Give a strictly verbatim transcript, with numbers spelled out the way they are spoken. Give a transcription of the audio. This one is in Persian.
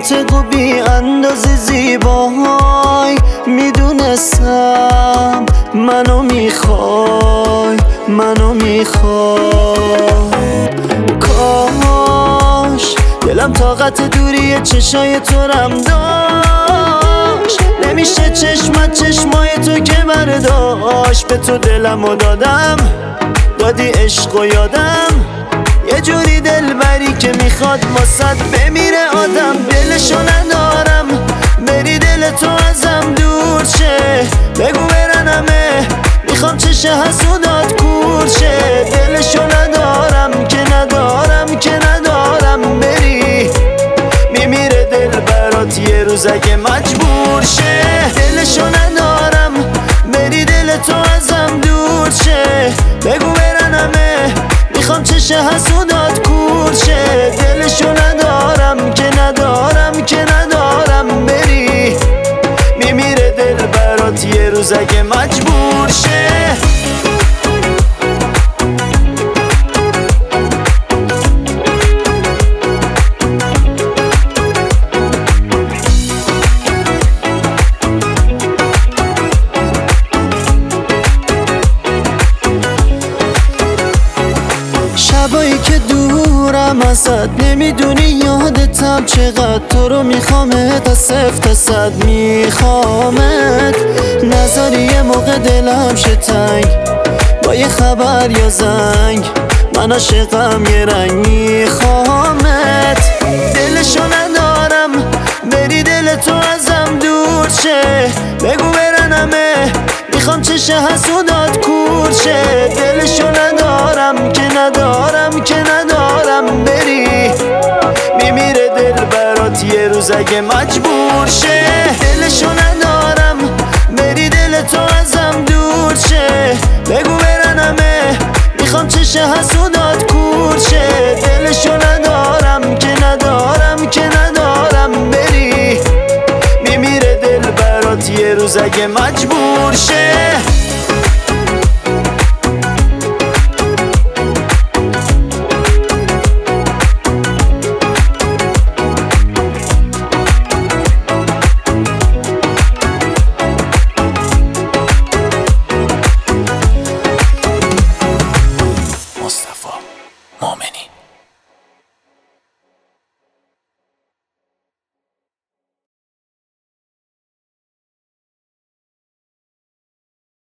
ناطق و بی اندازه زیبای میدونستم منو میخوای منو میخوای کاش دلم طاقت دوری چشای تو رم داشت نمیشه چشمت چشمای تو که برداشت به تو دلمو دادم دادی عشق و یادم یه جوری دل بری که میخواد واسد بمیره آدم دلشو ندارم بری دل تو ازم دور شه بگو برنمه میخوام چشه حسودات کور شه دلشو ندارم که ندارم که ندارم بری میمیره دل برات یه روز اگه مجبور شه دلشو ندارم بری دل تو ازم دور شه بگو برنمه میخوام چشه حسودات کور شه دلشو ندارم که ندارم که ندارم بری میمیره دل برات یه روز اگه مجبور شه شبایی که دورم ازت نمیدونی یادتم چقدر تو رو میخوامت تا صفر تا صد میخوامت نذاری یه موقع دلم شه تنگ با یه خبر یا زنگ من عاشقم یه رنگ میخوامت دلشو ندارم بری دل تو ازم دور شه بگو برنمه میخوام چشه حسودات کور شه دلشو ندارم که ندارم که ندارم بری میمیره دل برات یه روز اگه مجبور شه دلشو ندارم بری دل تو ازم دور شه بگو برنمه میخوام چشه حسودات کور شه دلشو ندارم که ندارم که ندارم بری میمیره دل برات یه روز اگه مجبور شه